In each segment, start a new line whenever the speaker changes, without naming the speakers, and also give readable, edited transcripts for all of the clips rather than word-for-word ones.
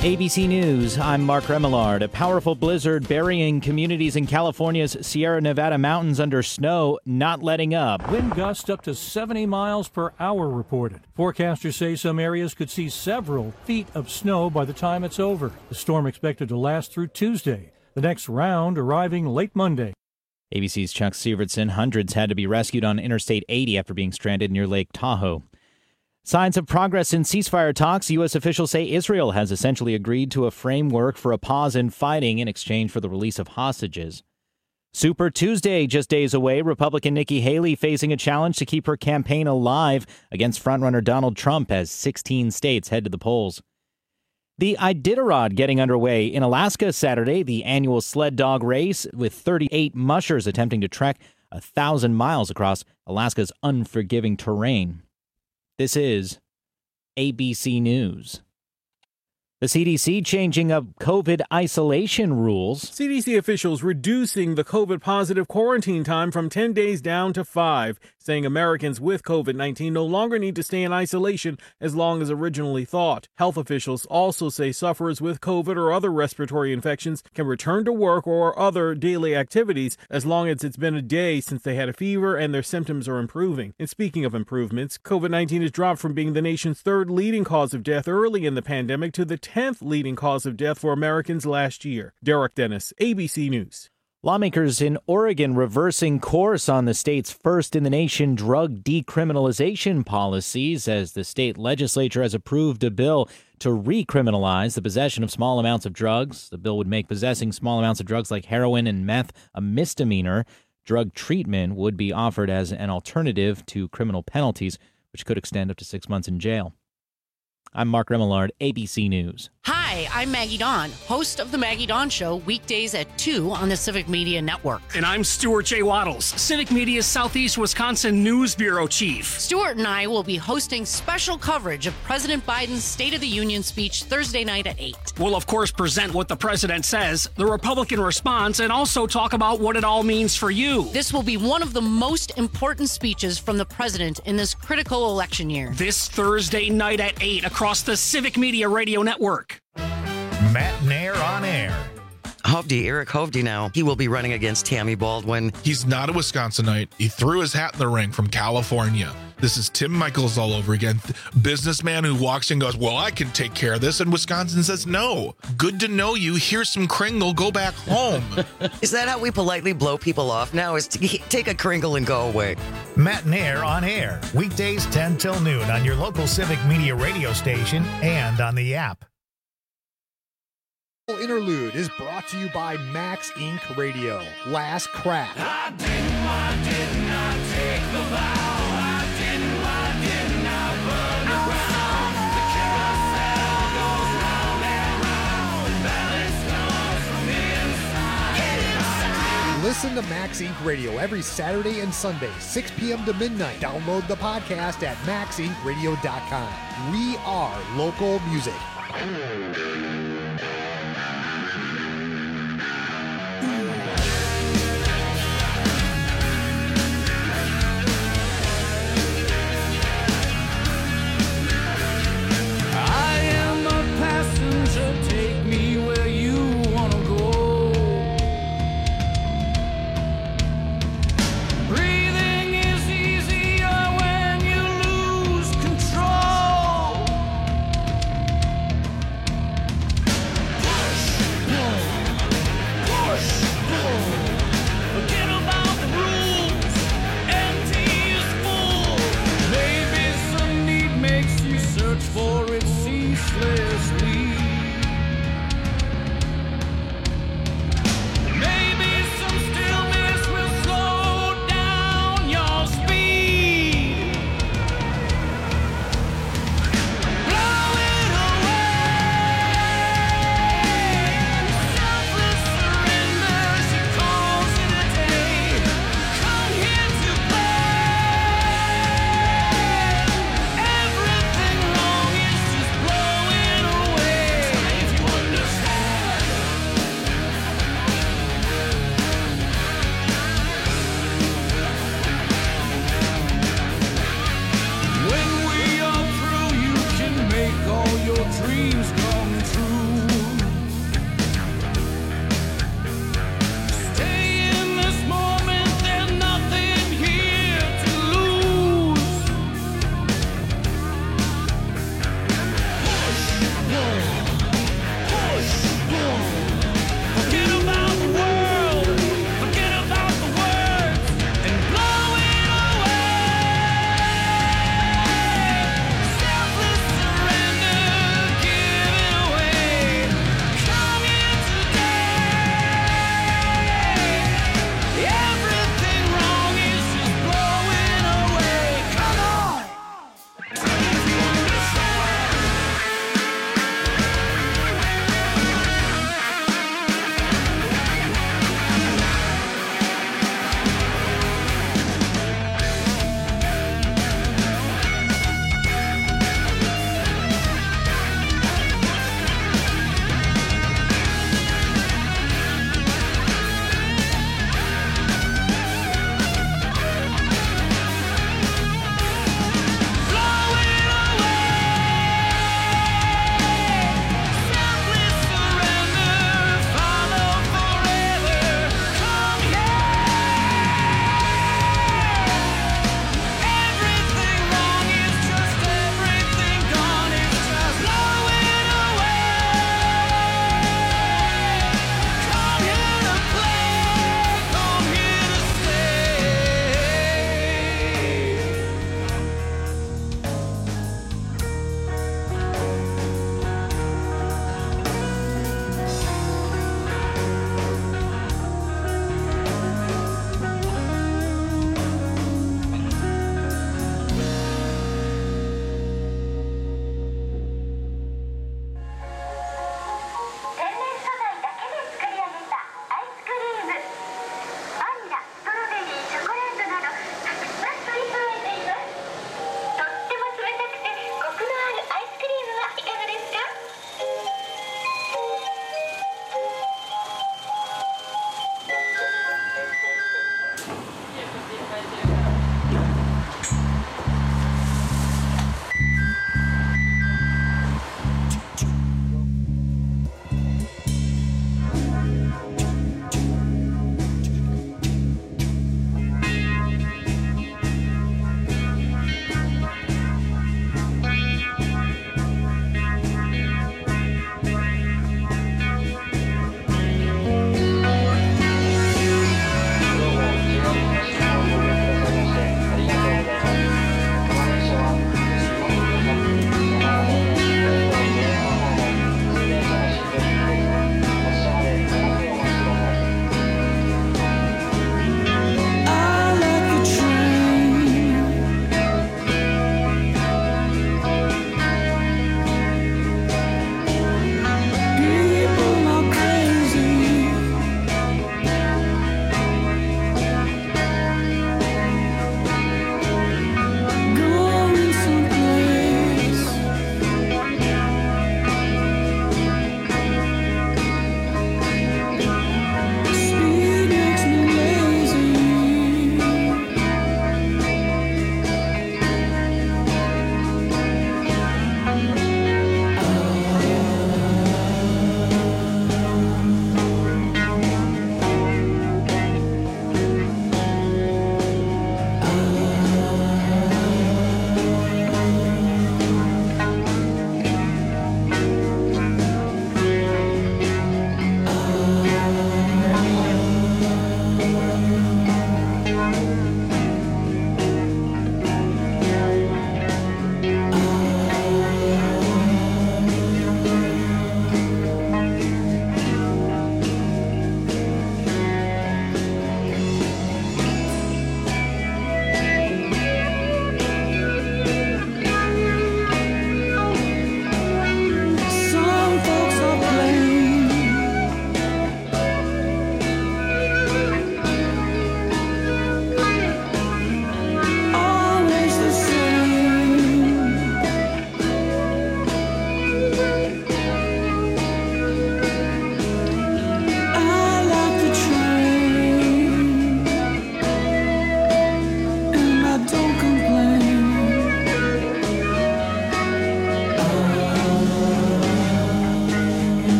ABC News, I'm Mark Remillard. A powerful blizzard burying communities in California's Sierra Nevada mountains under snow, not letting up.
Wind gusts up to 70 miles per hour reported. Forecasters say some areas could see several feet of snow by the time it's over. The storm expected to last through Tuesday, the next round arriving late Monday.
ABC's Chuck Sievertson. Hundreds had to be rescued on Interstate 80 after being stranded near Lake Tahoe. Signs of progress in ceasefire talks. U.S. officials say Israel has essentially agreed to a framework for a pause in fighting in exchange for the release of hostages. Super Tuesday just days away. Republican Nikki Haley facing a challenge to keep her campaign alive against frontrunner Donald Trump as 16 states head to the polls. The Iditarod getting underway in Alaska Saturday, the annual sled dog race with 38 mushers attempting to trek 1,000 miles across Alaska's unforgiving terrain. This is ABC News. The CDC changing up COVID isolation rules.
CDC officials reducing the COVID-positive quarantine time from 10 days down to 5, saying Americans with COVID-19 no longer need to stay in isolation as long as originally thought. Health officials also say sufferers with COVID or other respiratory infections can return to work or other daily activities as long as it's been a day since they had a fever and their symptoms are improving. And speaking of improvements, COVID-19 has dropped from being the nation's third leading cause of death early in the pandemic to the 10th leading cause of death for Americans last year. Derek Dennis, ABC News.
Lawmakers in Oregon reversing course on the state's first-in-the-nation drug decriminalization policies as the state legislature has approved a bill to recriminalize the possession of small amounts of drugs. The bill would make possessing small amounts of drugs like heroin and meth a misdemeanor. Drug treatment would be offered as an alternative to criminal penalties, which could extend up to 6 months in jail. I'm Mark Remillard, ABC News.
Hi, I'm Maggie Dawn, host of The Maggie Dawn Show, weekdays at 2 on the Civic Media Network.
And I'm Stuart J. Waddles, Civic Media's Southeast Wisconsin News Bureau Chief.
Stuart and I will be hosting special coverage of President Biden's State of the Union speech Thursday night at 8.
We'll, of course, present what the president says, the Republican response, and also talk about what it all means for you.
This will be one of the most important speeches from the president in this critical election year.
This Thursday night at 8 across the Civic Media Radio Network.
Matt Nair on air.
Eric Hovde now. He will be running against Tammy Baldwin.
He's not a Wisconsinite. He threw his hat in the ring from California. This is Tim Michaels all over again. Businessman who walks in and goes, well, I can take care of this. And Wisconsin says, no. Good to know you. Here's some Kringle. Go back home.
Is that how we politely blow people off now? Is to take a Kringle and go away?
Matt Nair on air. Weekdays 10 till noon on your local Civic Media radio station and on the app.
Interlude is brought to you by Max Inc. Radio. Last Crack.
I did not take the vow. I did not burn around. The carousel goes round and round. Balance comes from inside.
Listen to Max Inc. Radio every Saturday and Sunday, 6 p.m. to midnight. Download the podcast at maxincradio.com. We are local music.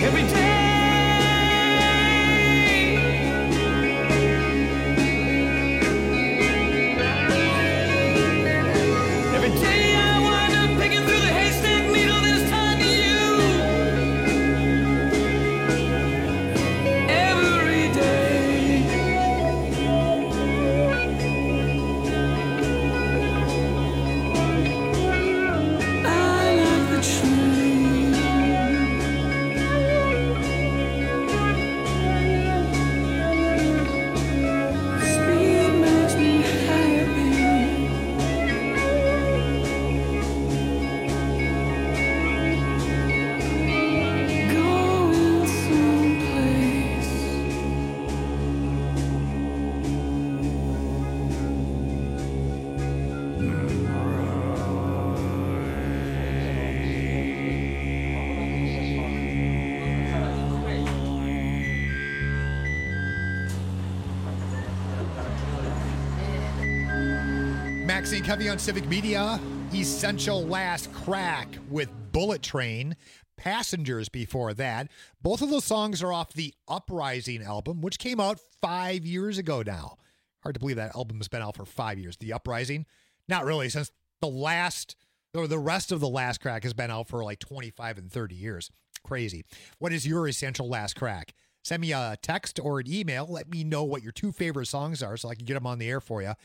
every day. Every day I wind up picking through the haystack needle that is tied to you. Every day. I like the train. Speed makes me happy. Going someplace.
Maxine Covey on Civic Media. Essential Last Crack with Bullet Train. Passengers before that. Both of those songs are off the Uprising album, which came out 5 years ago now. Hard to believe that album has been out for 5 years. The Uprising? Not really, since the rest of the Last Crack has been out for like 25 and 30 years. Crazy. What is your Essential Last Crack? Send me a text or an email. Let me know what your two favorite songs are so I can get them on the air for you.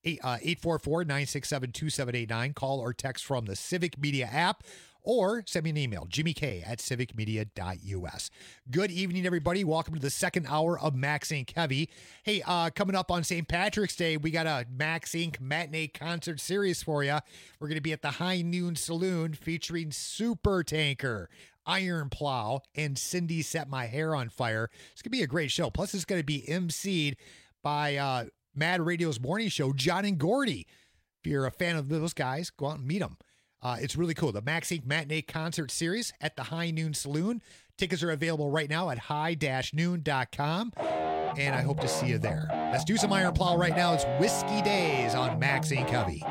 844-967-2789. Call or text from the Civic Media app or send me an email, jimmyk@civicmedia.us. Good evening, everybody. Welcome to the second hour of Max Inc. Heavy. Hey, coming up on St. Patrick's Day, we got a Max Inc. matinee concert series for you. We're going to be at the High Noon Saloon featuring Super Tanker, Iron Plow, and Cindy Set My Hair on Fire. It's going to be a great show. Plus, it's going to be emceed by Mad Radio's morning show, John and Gordy. If you're a fan of those guys, go out and meet them. It's really cool. The Max Inc. Matinee Concert Series at the High Noon Saloon. Tickets are available right now at high-noon.com, and I hope to see you there. Let's do some Iron Plow right now. It's Whiskey Days on Max Inc. Heavy.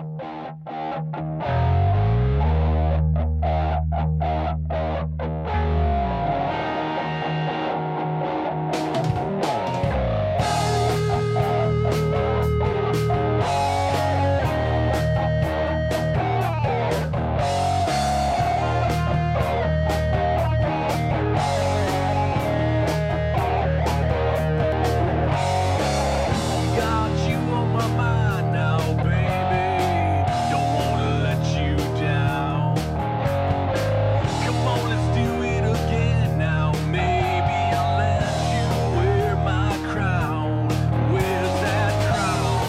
Got you on my mind now, baby. Don't wanna let you down. Come on, let's do it again now. Maybe I'll let you wear my crown. Where's that crown?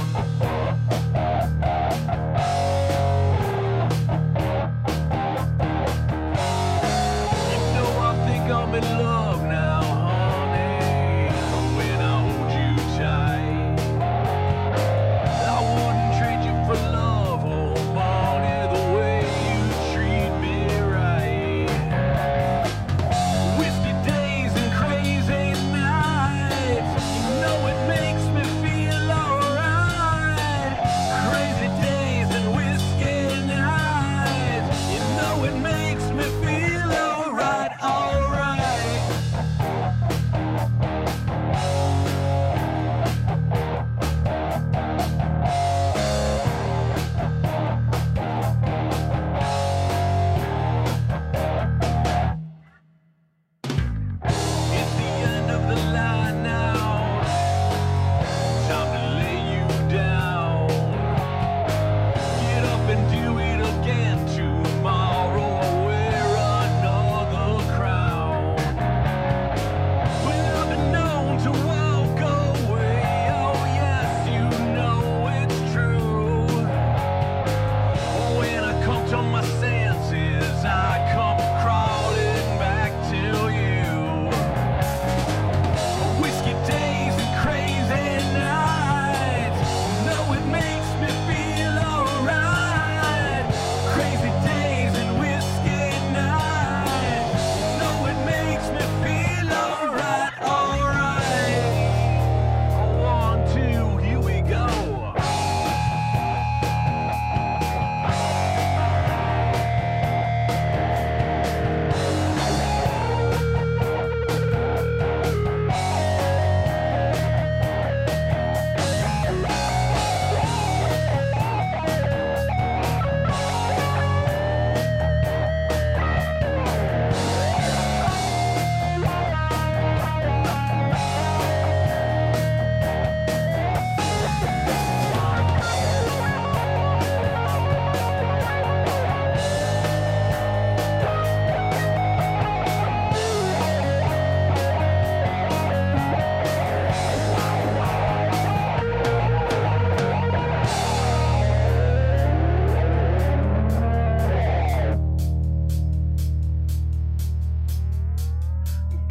You know I think I'm in love now, honey. When I hold you tight, I wouldn't trade you for love or money the way you treat me right. Whiskey days and crazy nights, you know it makes me feel alright. Crazy days and whiskey nights, you know it makes me feel alright, alright.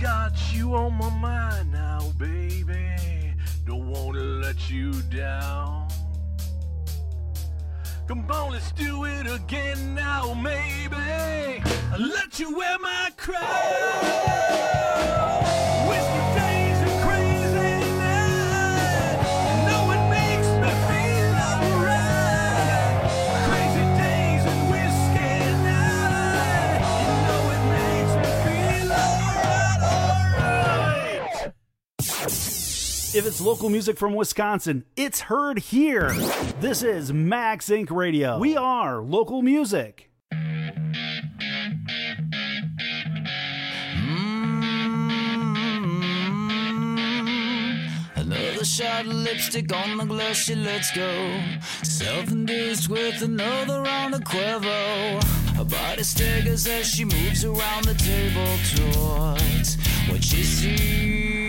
got you on my mind now, baby. Don't wanna let you down. Come on, let's do it again now, maybe. I'll let you wear my crown. Whiskey days and crazy nights. You know it makes me feel alright. Crazy days and whiskey nights. You know it makes me feel alright.
If it's local music from Wisconsin, it's heard here. This is Max Inc. Radio. We are local music.
Another shot of lipstick on the glass, she lets go. Self-induced with another round of Cuervo. Her body staggers as she moves around the table towards what she sees.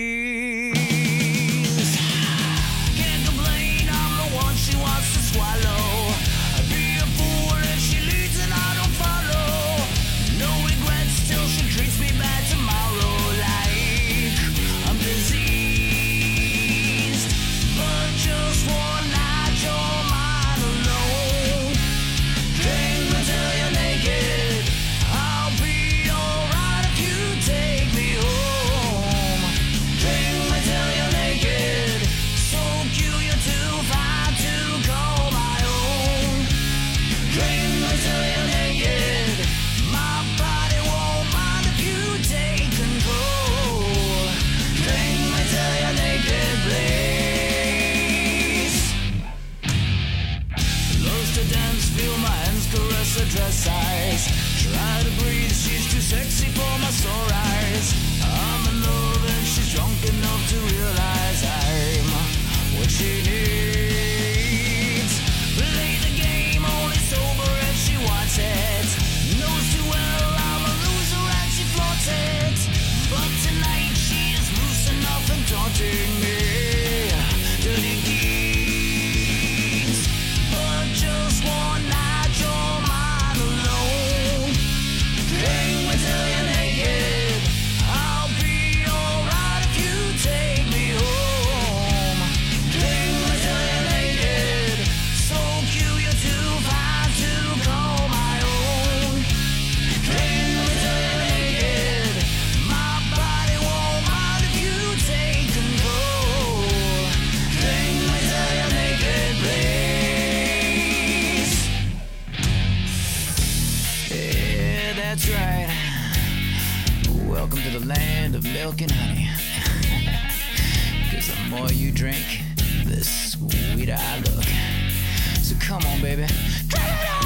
Can't complain, I'm the one she wants to swallow. I'd be a fool if she leads and I don't follow. No regrets till she treats me bad tomorrow like I'm diseased. But just one night you're mine alone. Drink me till you're naked. I'll be alright if you take me home. Drink me till you're naked. So cute, you're too fine to call my own. Drink me till you're naked. My body won't mind if you take control. Drink me till you're naked, please. Loves to dance, feel my hands caress her dress size. Try to breathe, she's too sexy for my sore eyes. I'm in love and she's drunk enough to realize I'm what she needs. Play the game, only sober if she wants it. Knows too well I'm a loser and she flaunts it. But tonight she is loose enough and taunting me. Dirty deeds. But just one night you're mine alone. Drink me till you're naked. I'll be alright if you take me home. Drink me till you're naked. So cute, you're too fine to call my own. Drink me till you're naked. My body won't mind if you take control. Drink me till you're naked, please. Yeah, that's right. Welcome to the land of milk and honey. 'Cause the more you drink, the sweeter I look. So come on, baby. Turn it on!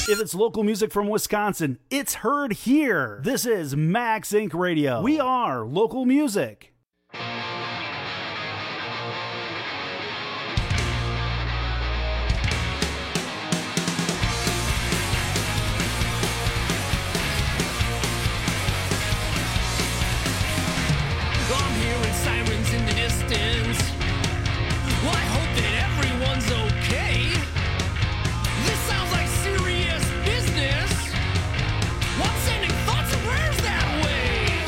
If it's local music from Wisconsin, it's heard here. This is Max Inc. Radio. We are local music.
I'm hearing sirens in the distance. Well, I hope that everyone's okay. This sounds like serious business. Well, I'm sending thoughts and prayers that way.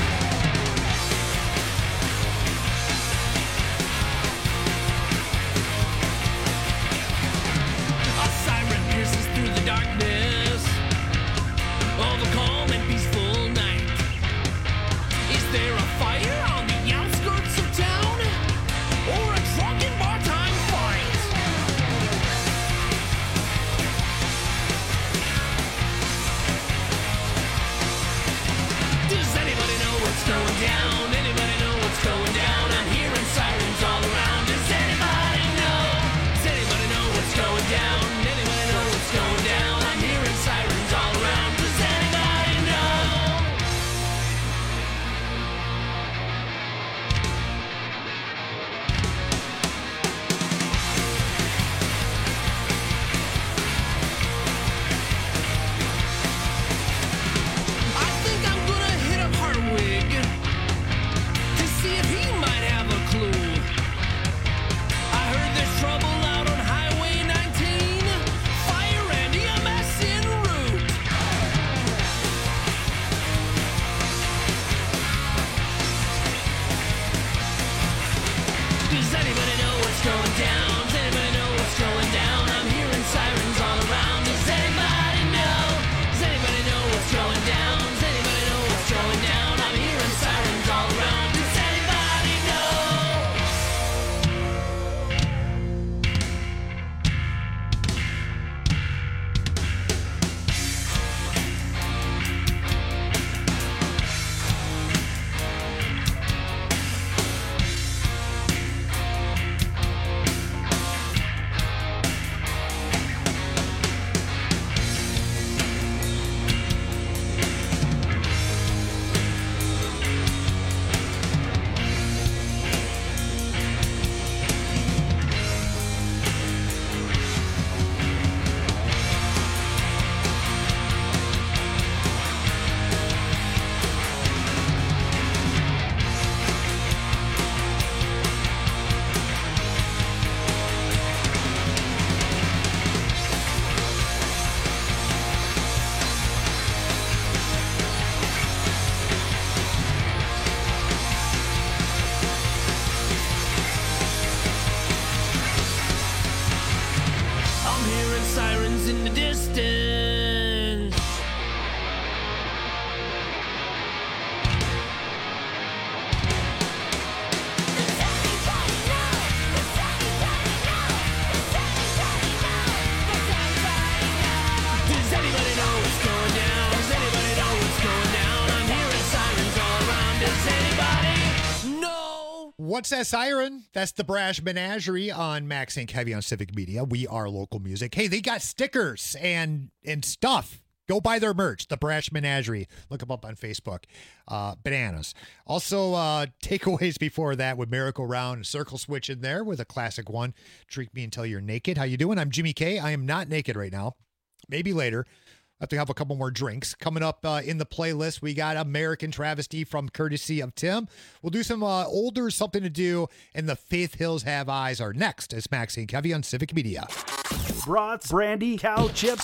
A siren pierces through the darkness of a calm and peaceful night. Is there a fire on the outskirts of town? Or a drunken bar-time fight? Does anybody know what's going down? Anybody know what's going down? I'm hearing sirens all around. Does anybody know? Does anybody know what's going down? Anybody know what's going down? I'm hearing sirens all around. Does anybody know? I think I'm gonna hit up Hartwig to see if he might have a clue. I heard there's trouble out on Highway 19. Fire and EMS en route. Does anybody know what's going down? Does anybody know what's going down? I'm hearing sirens all around. Does anybody know? Does anybody know what's going down? Does anybody know what's going down? I'm hearing sirens all around. Does anybody know? I'm hearing sirens in the distance. Does anybody know what's going down? Does anybody know what's going down? I'm hearing sirens all around. Does anybody know?
What's that siren? That's the Brash Menagerie on Max Inc. Heavy on Civic Media. We are local music. Hey, they got stickers and stuff. Go buy their merch, the Brash Menagerie. Look them up on Facebook. Bananas. Also, takeaways before that with Miracle Round and Circle Switch in there with a classic one. Treat Me Until You're Naked. How you doing? I'm Jimmy K. I am not naked right now. Maybe later. I have to have a couple more drinks. Coming up in the playlist, we got American Travesty from courtesy of Tim. We'll do some older Something to Do, and the Faith Hills Have Eyes are next. It's Max Inc. Heavy on Civic Media.
Brats, brandy, cow chips,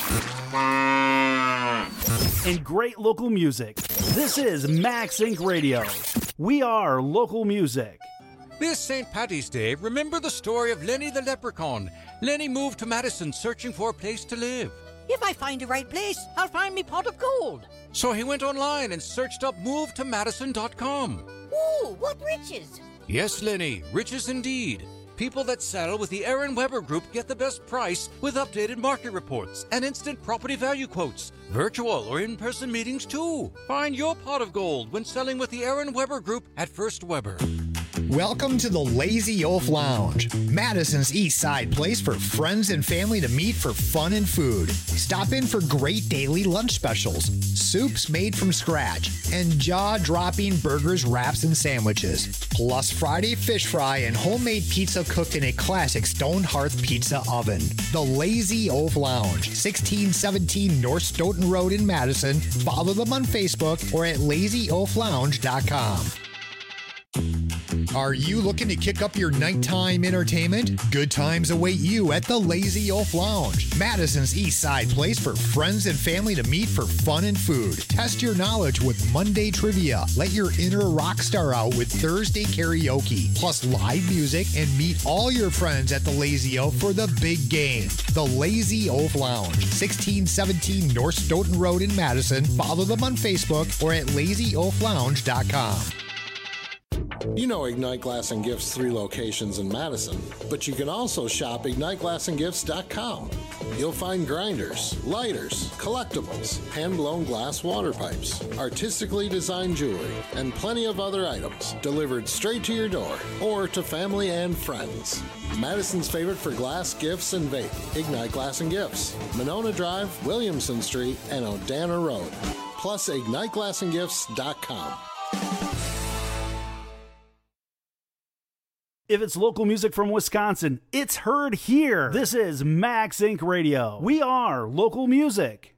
and great local music. This is Max Inc. Radio. We are local music.
This St. Paddy's Day, remember the story of Lenny the Leprechaun. Lenny moved to Madison searching for a place to live.
If I find the right place, I'll find me pot of gold.
So he went online and searched up movetomadison.com.
Ooh, what riches!
Yes, Lenny, riches indeed. People that sell with the Aaron Weber Group get the best price with updated market reports and instant property value quotes. Virtual or in-person meetings too. Find your pot of gold when selling with the Aaron Weber Group at First Weber.
Welcome to the Lazy Oaf Lounge, Madison's East Side place for friends and family to meet for fun and food. Stop in for great daily lunch specials, soups made from scratch, and jaw-dropping burgers, wraps, and sandwiches. Plus Friday fish fry and homemade pizza cooked in a classic stone hearth pizza oven. The Lazy Oaf Lounge, 1617 North Stoughton Road in Madison. Follow them on Facebook or at lazyoaflounge.com. Are you looking to kick up your nighttime entertainment? Good times await you at the Lazy Oaf Lounge, Madison's East Side place for friends and family to meet for fun and food. Test your knowledge with Monday trivia. Let your inner rock star out with Thursday karaoke, plus live music, and meet all your friends at the Lazy Oaf for the big game. The Lazy Oaf Lounge, 1617 North Stoughton Road in Madison. Follow them on Facebook or at lazyoaflounge.com.
You know Ignite Glass and Gifts 3 locations in Madison, but you can also shop IgniteGlassandGifts.com. You'll find grinders, lighters, collectibles, hand-blown glass water pipes, artistically designed jewelry, and plenty of other items delivered straight to your door or to family and friends. Madison's favorite for glass, gifts, and vape, Ignite Glass and Gifts, Monona Drive, Williamson Street, and Odana Road. Plus IgniteGlassandGifts.com.
If it's local music from Wisconsin, it's heard here. This is Max Inc. Radio. We are local music.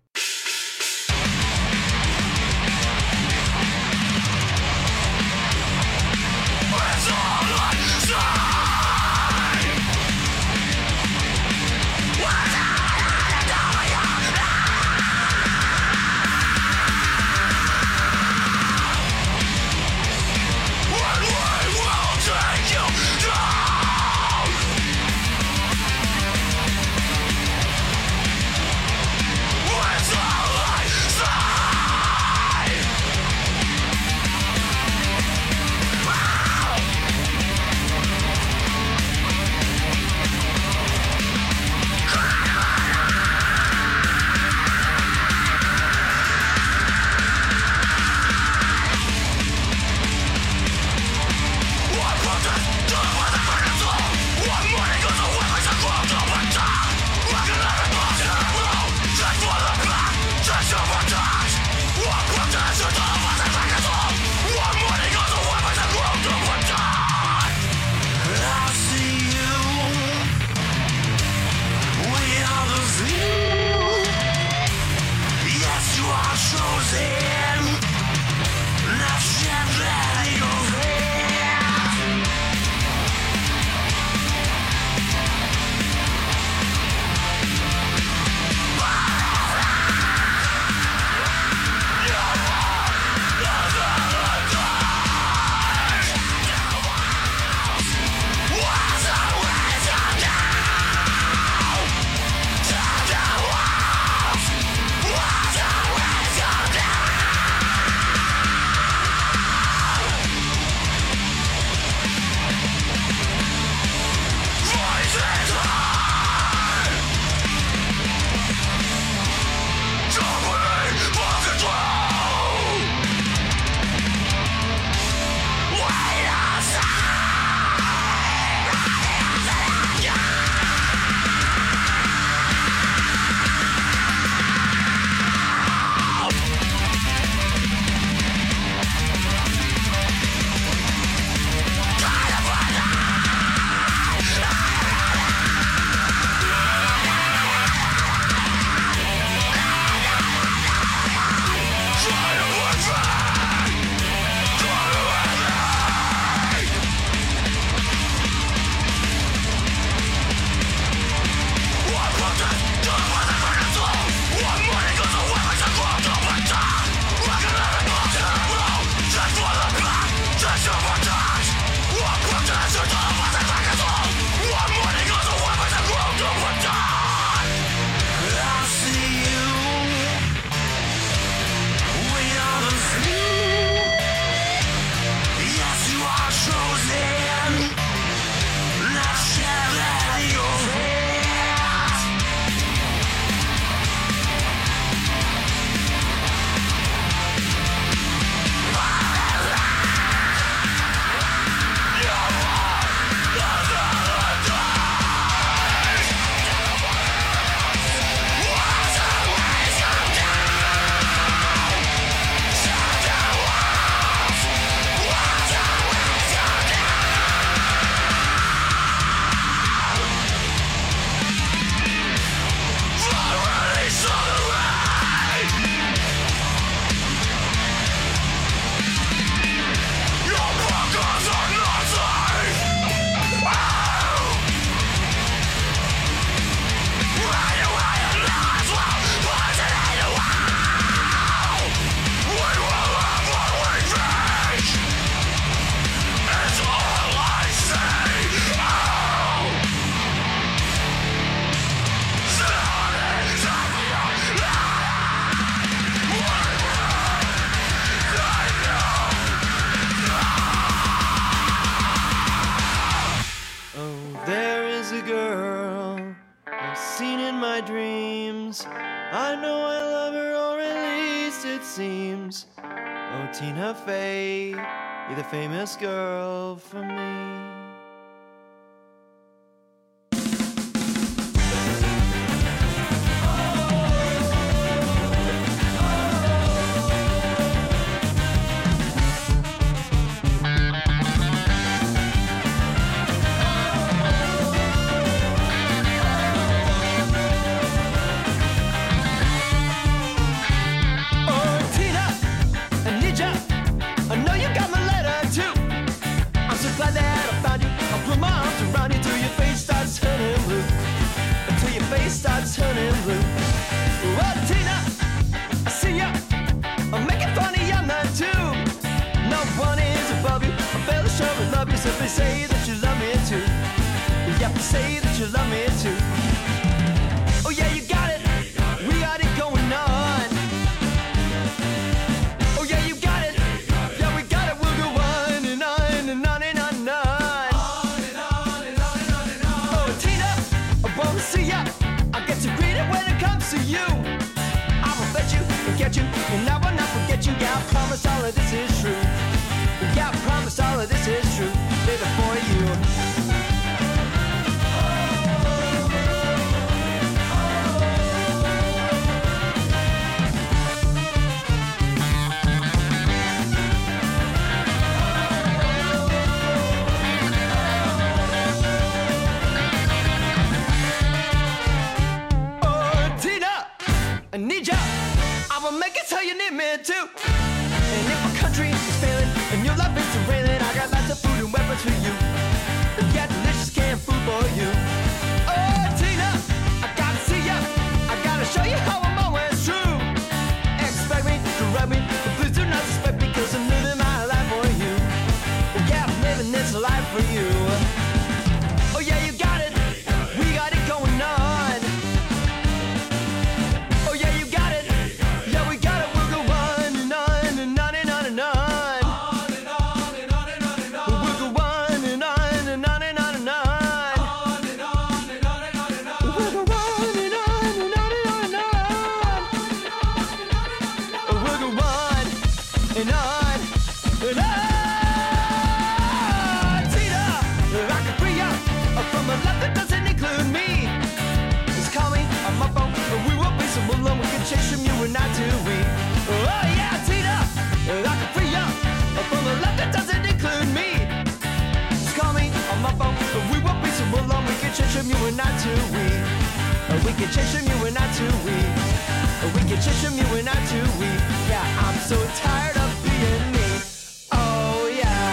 dreams. I know I love her, or at least it seems. Oh, Tina Fey, you're the famous girl for me. Starts turning blue. Oh, Tina, I see ya. I'm making fun of you, man, too. No one is above you. I feel the sure I love you. Simply say that you love me too. You have to say that you love me too. Oh, yeah, you got it. We got it going on. Oh, yeah, you got it. Yeah, we got it. We'll go on and on and on and on and on. On and on and on and on and on. Oh, Tina, I wanna see ya. I get to greet it when it comes to you. I will bet you and get you, and I will not forget you. Yeah, I promise all of this is true. Yeah, I promise all of this is true, baby, for you. I need ya. I will make it so you need me too. And if my country is failing and your love is derailing, I got lots of food and weapons for you. Yeah, delicious canned food for you. Oh, Tina, I gotta see ya. I gotta show you how I'm always true. Expect me to rub me, but please do not suspect me, 'cause I'm living my life for you. Yeah, I'm living this life for you. Oh yeah, you got it. We got it going on. Chase from you and not to we. Oh yeah, Tina, I can free up from a love that doesn't include me. Just call me on my phone, but we won't be so alone. We can chase from you and not to we. We can chase from you and not to we. We can chase from you and not to we. Yeah, I'm so tired of being me. Oh yeah.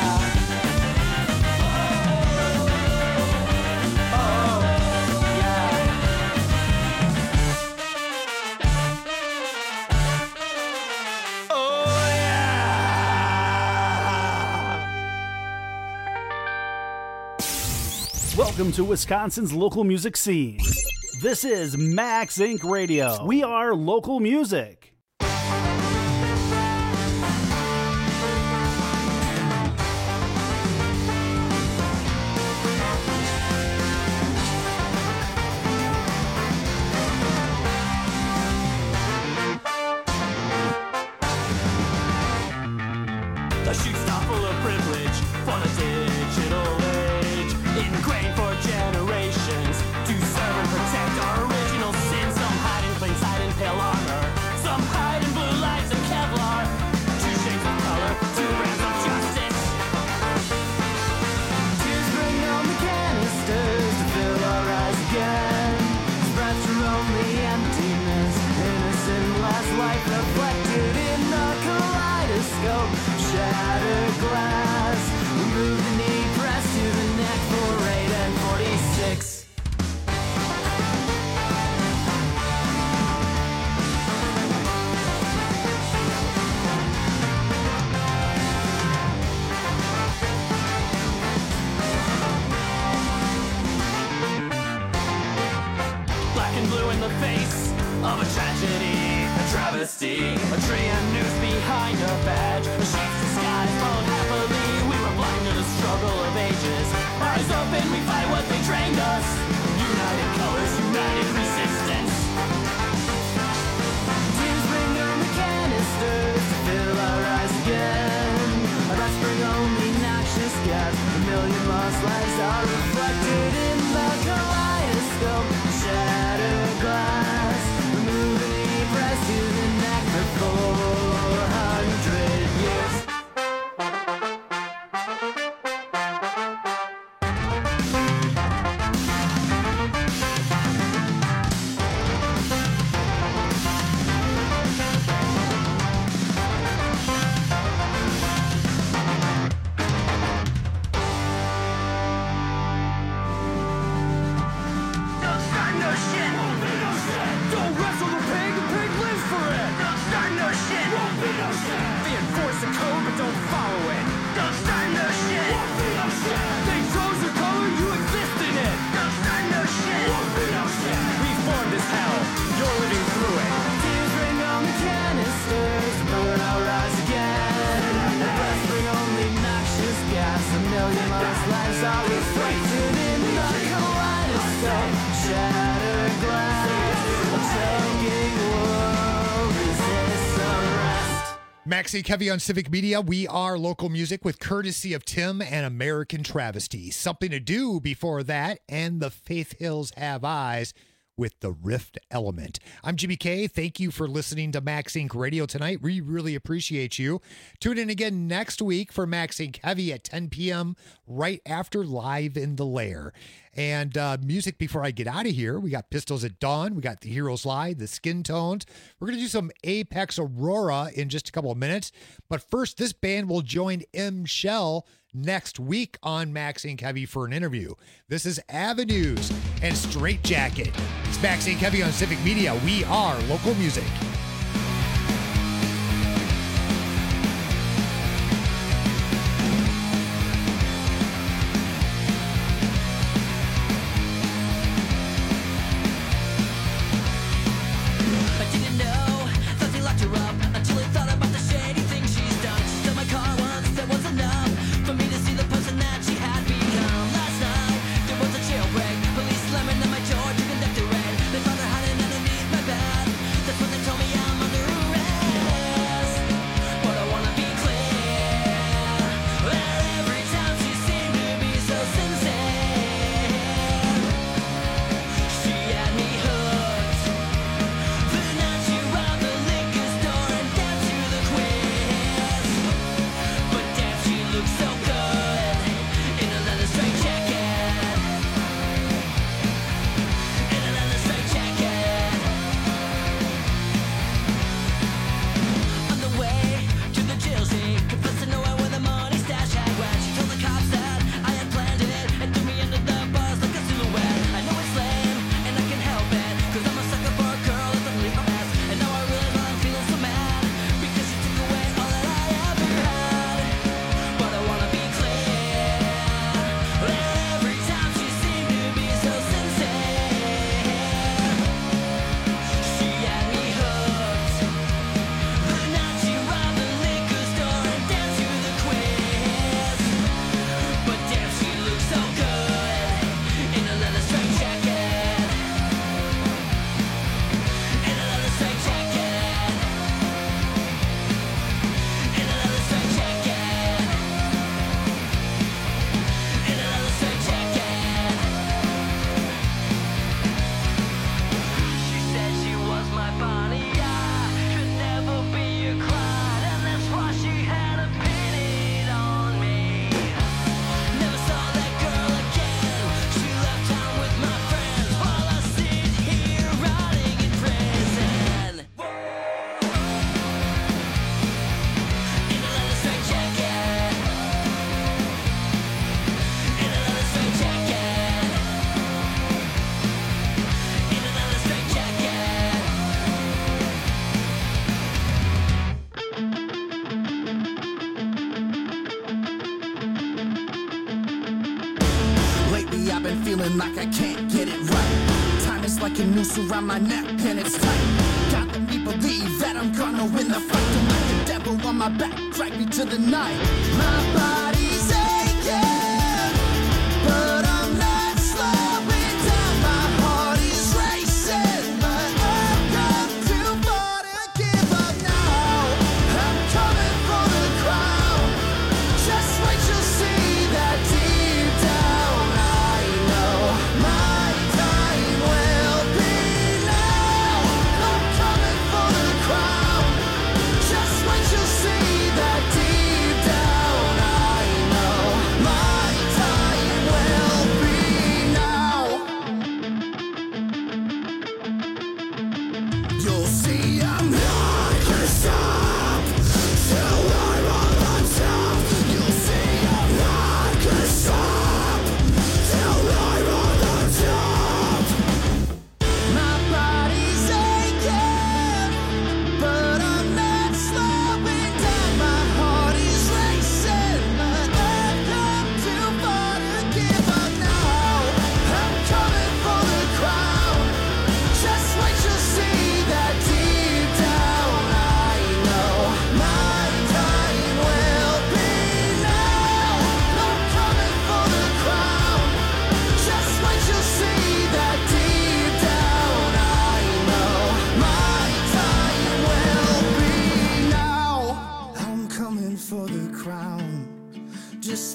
Welcome to Wisconsin's local music scene. This is Max Inc. Radio. We are local music.
The shoot stop full of privilege for the digital age, ingrained for generations to serve and protect our original sins. Some hide in plain sight in pale armor, some hide in blue lights and Kevlar. Two shades of color, two brands of justice. Tears bring on the canisters to fill our eyes again. Spread through only emptiness, innocent last life reflected in the kaleidoscope. Shattered glass, move the knee, press to the neck for 8 and 46. Black and blue in the face of a tragedy, a travesty, a tree and noose behind a badge, a sheep's disguise followed happily. We were blind to the struggle of ages. Eyes open, we fight what they trained us. United colors, united resistance.
Maxie Kevy on Civic Media. We are local music with courtesy of Tim and American Travesty. Something to Do before that, and the Faith Hills Have Eyes with the Rift Element. I'm Jimmy K. Thank you for listening to Max Inc. Radio tonight. We really appreciate you. Tune in again next week for Max Inc. Heavy at 10 p.m. right after Live in the Lair. And music before I get out of here, we got Pistols at Dawn, we got The Heroes Lie, The Skin Tones. We're going to do some Apex Aurora in just a couple of minutes. But first, this band will join M. Shell next week on Max Inc. Heavy for an interview. This is Avenues and Straight Jacket. It's Max Inc. Heavy on Civic Media. We are local music.
Like I can't get it right. Time is like a noose around my neck and it's tight. Gotta me believe that I'm gonna win the fight. Don't let the devil on my back drag me to the night. My body's aching, but I'm not slowing down. My heart is racing, but I've got too far to give up now. I'm coming for the crown. Just wait, you'll see that deep down. My time will be now. I'm coming for the crown. Just wait, you'll see that deep down. I know my time will be now. You'll see I'm not gonna stop till I'm on the top. You'll see I'm not gonna stop till I'm on the top. My body's aching, but I'm not slowing down. My heart is racing, but I've come too far to give up now. I'm coming for the crown. Just wait, you'll see that deep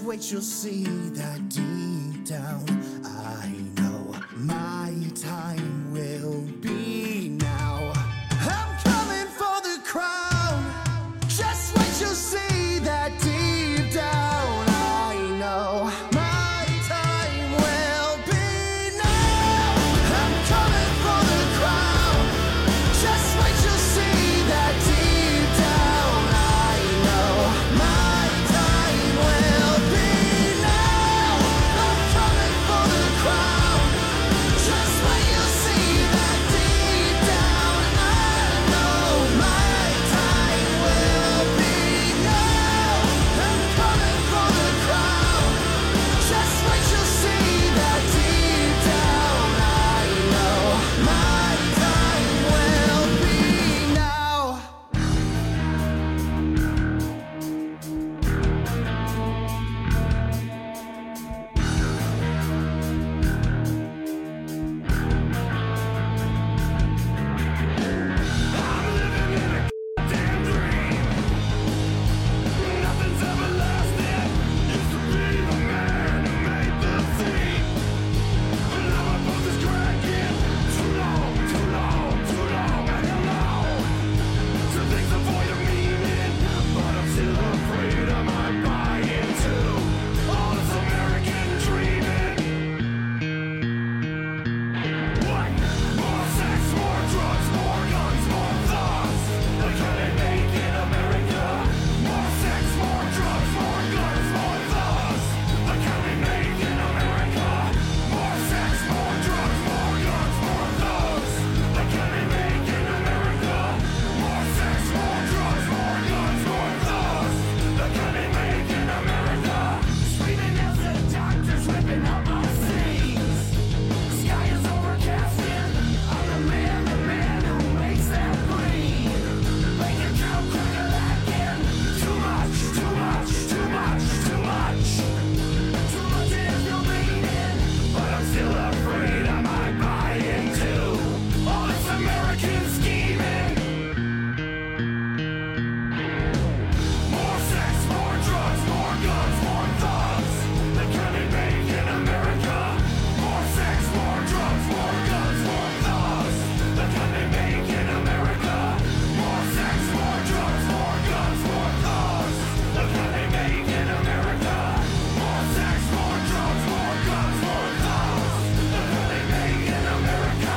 wait, you'll see that deep down I know my time will be now. I'm coming for the crown. Just wait, you'll see that deep down I know my time will be now. I'm coming for the crown. Just wait, you'll see that deep down I know my time will be now. I'm coming for the crown. Just wait, you'll see that deep down I know my time will be now. I'm coming for the crown. Just wait, you'll see that deep down I know my time will be now.
Nothing's everlasting. Used to be the man who made the scene, but now my book is cracking. Too long, too long, too long, and alone. Some things avoid a meaning, but I'm still afraid I might buy into all this American dreaming. What? More sex, more drugs, more guns, more thugs. What can they make in America? More sex, more drugs, more guns, more thugs. What can they make in America? More sex, more drugs, more guns, more thugs. What can they make in America? More sex, more drugs, more guns, more thugs. What can they make in America? Screaming as the doctors ripping out my seams. The sky is overcasting. I'm the man who makes that green. Bank account crack-a-lacking. Too much, too much, too much, too much. Too much is no meaning, but I'm still afraid I might buy into all this American scheming. More sex, more drugs, more guns, more thugs. What can they make in America? More sex, more drugs, more guns, more thugs. What can they make in America? More sex, more drugs, more guns, more thugs. What can they make in America? More sex, more drugs, more guns, more thugs. What can they make in America?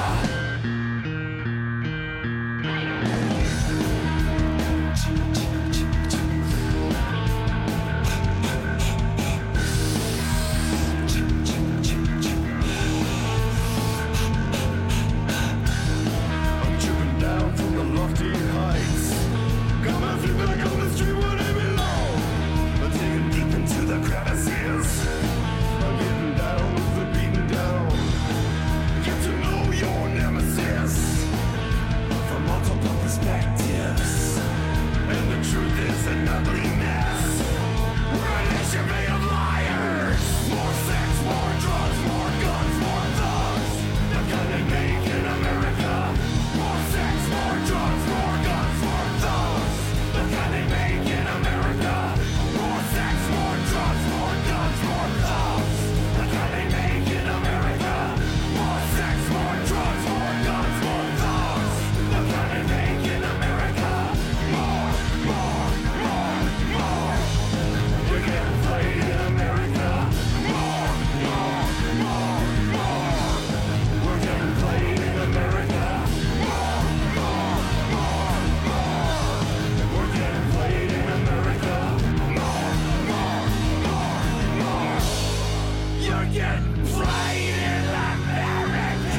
I'm tripping down from the lofty heights. Got my feet back on the street where they belong. I'm digging deep into the crevices. I'm getting down with the beaten down. Get to know your nemesis from multiple perspectives. And the truth is an ugly mess. We're an HMA of liars. More sex, more drugs, more guns, more thugs. What can they make in America? More sex, more drugs, more guns, more thugs. What can they make in America? More sex, more drugs, more guns, more thugs. What can they make in America? More sex, more drugs, more guns, more thugs. What can they make in America? More, more, more, more. We're getting played in America. More, more, more, more. We're getting played in America. More, more, more, more. We're getting played in America. More, more, more, more. You're getting played in America.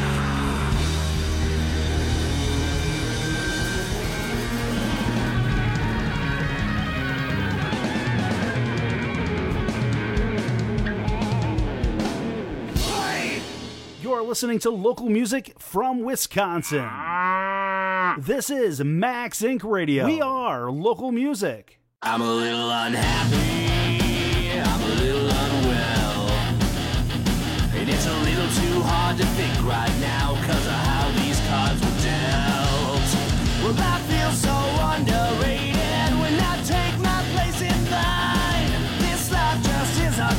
You're listening to local music from Wisconsin. This is Max Inc. Radio. We are local music.
I'm a little unhappy. I'm a little unwell. And it's a little too hard to think right now because of how these cards were dealt. Well, I feel so underrated when I take my place in line. This life just is a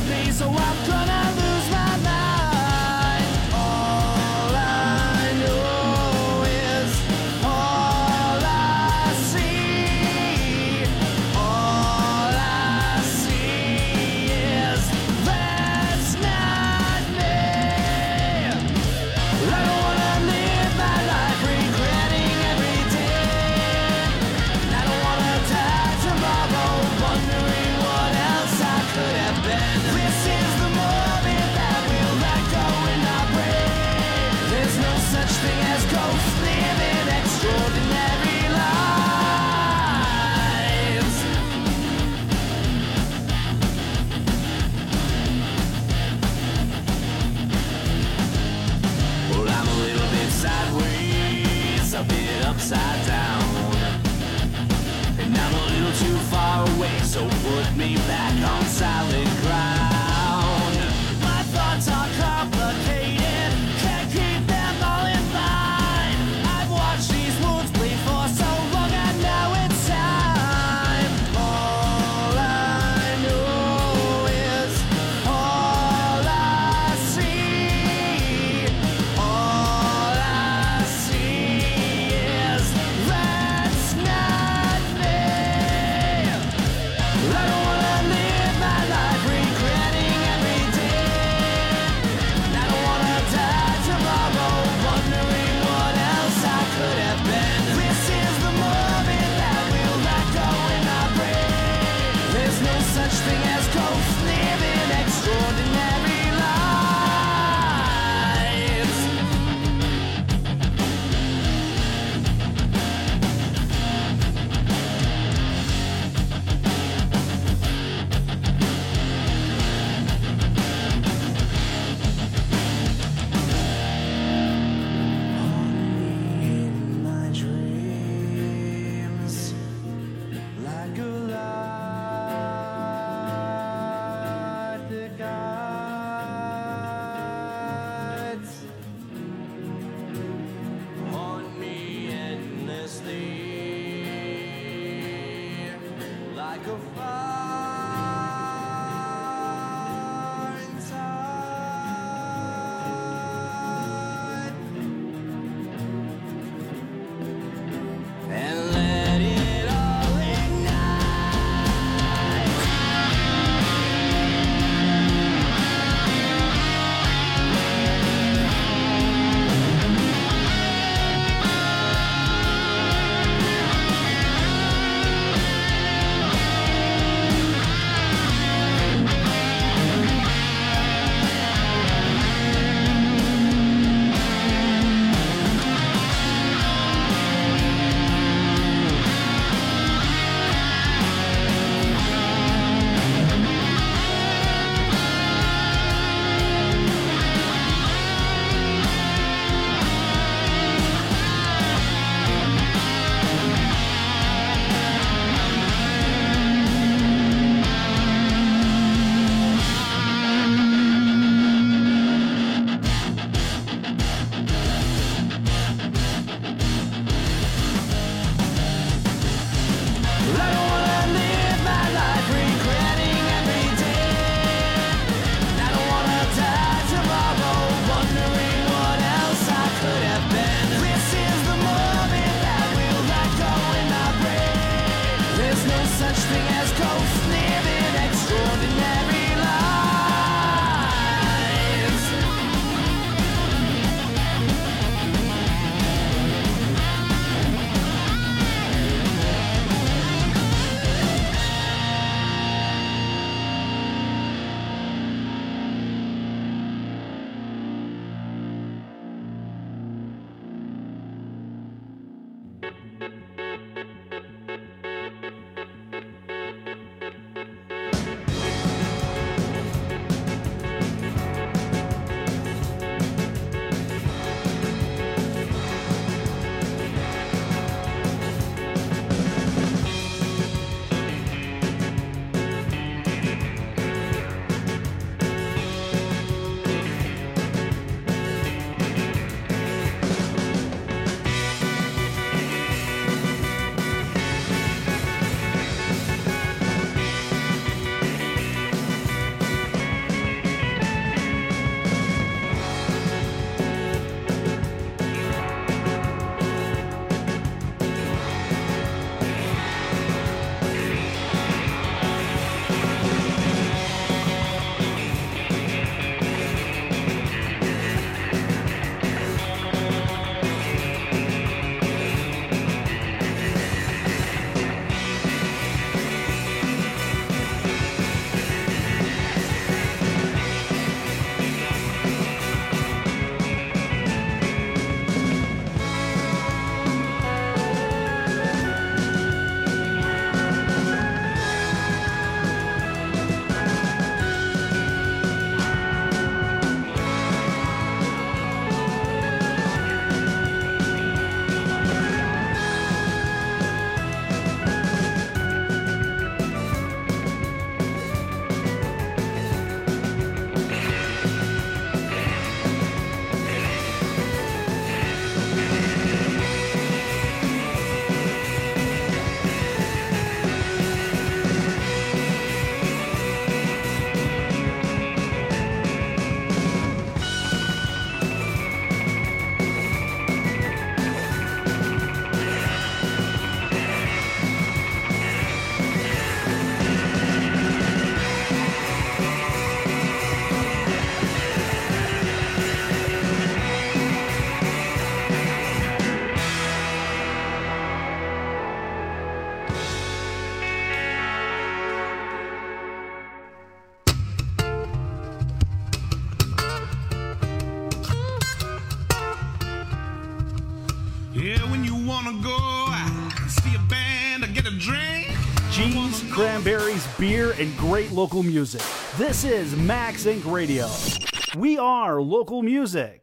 so put me back on solid ground. My thoughts are complicated, can't keep them all in line. I've watched these wounds bleed for so long and now it's time. All I know is all I see. All I see is that's not me. I don't wanna live my life regretting every day. I don't wanna die tomorrow wondering what else I could have been. This is the moment that we'll let go in our brain. There's no such thing as ghosts living extraordinary lives. In my dreams, like a light that guides, haunt me endlessly, like a fire inside. And let it all ignite.
drink?
Cheese, cranberries, beer, and great local music. This is Max Inc. Radio. We are local music.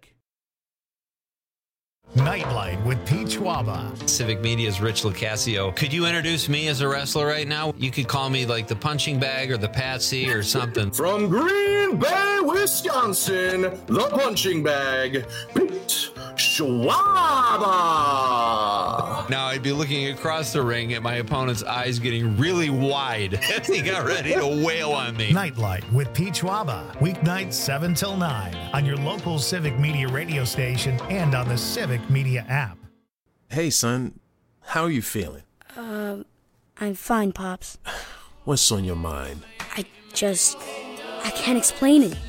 Nightlight with Pete Schwaba.
Civic Media's Rich Lucasio. Could you introduce me as a wrestler right now? You could call me like the punching bag or the Patsy or something.
From Green Bay, Wisconsin, the punching bag, Pete Schwaba.
Now I'd be looking across the ring at my opponent's eyes getting really wide as he got ready to wail on me.
Nightlight with Pete Schwaba. Weeknights 7 till 9 on your local Civic Media radio station and on the Civic Media app.
Hey, son. How are you feeling?
I'm fine, Pops.
What's on your mind?
I can't explain it.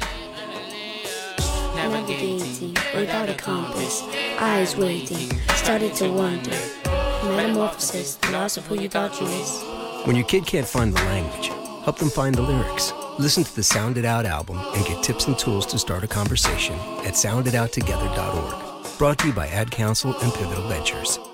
Navigating without a compass, eyes waiting, started to wonder. Metamorphosis, the loss of who you thought you was.
When your kid can't find the language, help them find the lyrics. Listen to the Sound It Out album and get tips and tools to start a conversation at sounditouttogether.org. Brought to you by Ad Council and Pivotal Ventures.